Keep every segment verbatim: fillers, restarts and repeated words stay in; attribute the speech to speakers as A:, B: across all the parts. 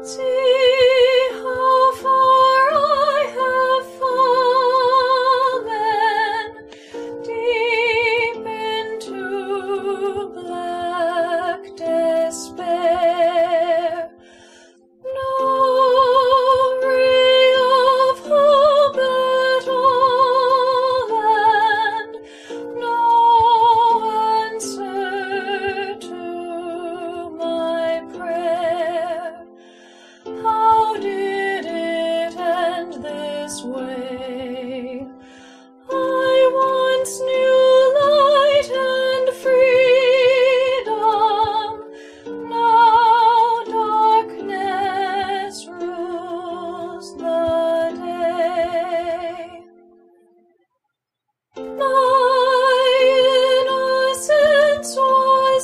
A: See how far I have fallen, deep into black despair. No ray of hope at all, and no answer to my prayer. How did it end this way? I once knew light and freedom, now darkness rules the day. My innocence was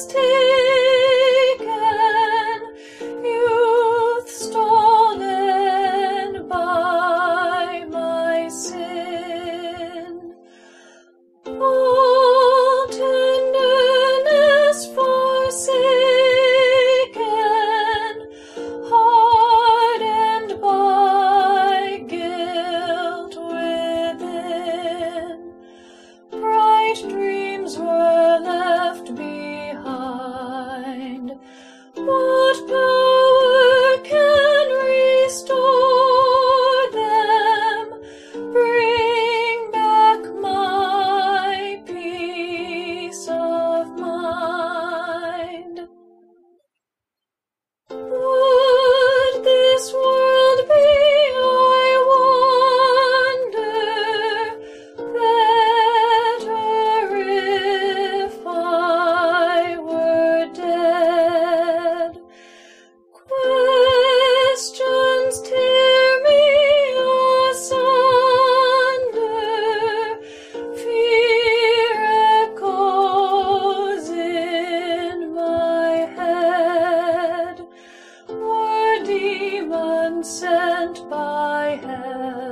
A: taken, youth stolen by my sin. All tenderness forsaken, hardened by guilt within. Bright dreams were left behind. What power can restore them? Bring back my peace of mind. Would this world be, I wonder, better if I were dead? Questions tear me asunder, fear echoes in my head. Were demons sent by heaven